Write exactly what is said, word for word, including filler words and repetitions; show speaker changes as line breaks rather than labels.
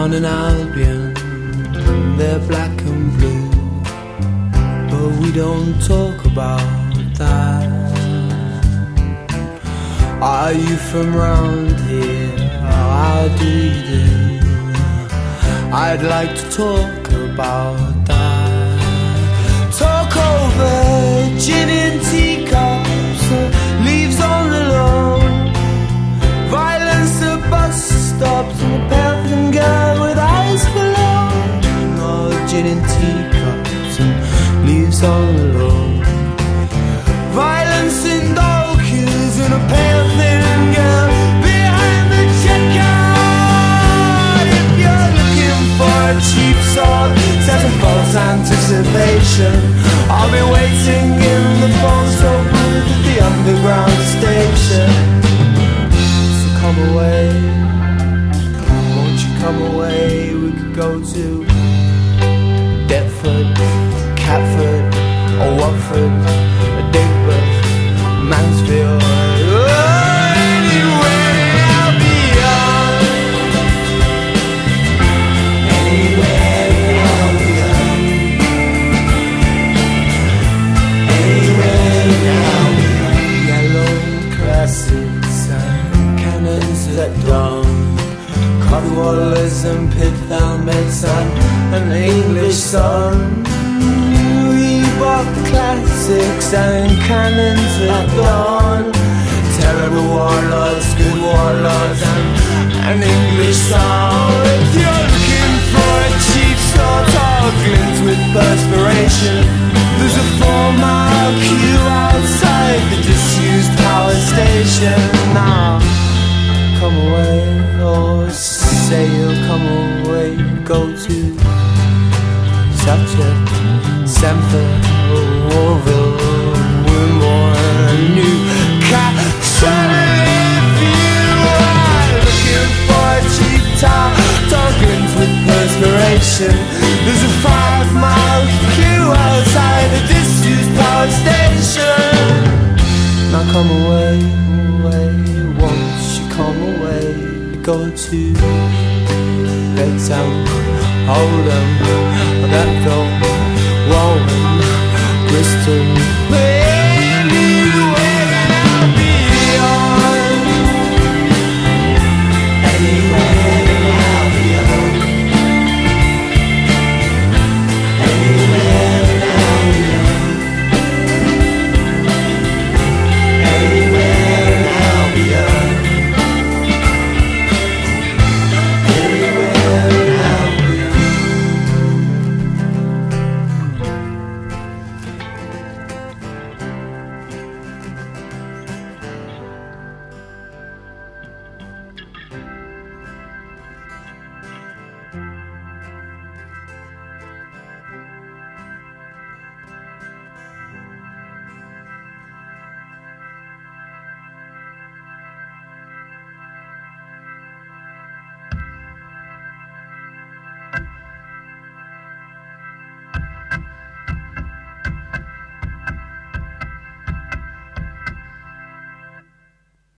Down in Albion, they're black and blue, but we don't talk about that. Are you from round here? How do you do? I'd like to talk about that. Talk over gin and teacups, leaves on the lawn, violence at bus stops, and a pale girl with eyes for love. No, gin and teacups and leaves on the lawn, violence in dog queues, and a pale thin girl behind the checkout. If you're looking for a cheap song, set a false anticipation. I'll be waiting in the phone so booth at the underground station. So come away, won't you come away? We could go to Deptford, Catford, or Watford, or Digbeth, Mansfield, oh, anywhere beyond, anywhere beyond, anywhere beyond. Yellow classics and cannons at dawn, Codwallers and pith helmets and an English sun. Reebok classics and cannons at dawn, terrible warlords, good warlords, and an English song. If you're looking for a cheap sort of glint with perspiration, there's a four-mile queue outside the disused power station. Now, come away, or say you'll come away. Go to Sutton, Stamford, Warville, Wimborne, Newcastle. If you are looking for a cheap tar, toggins with perspiration, there's a five-mile queue outside the disused power station. Now come away, away, won't you come away? Go to Bedtown, Oldham, that don't Warren, Bristol.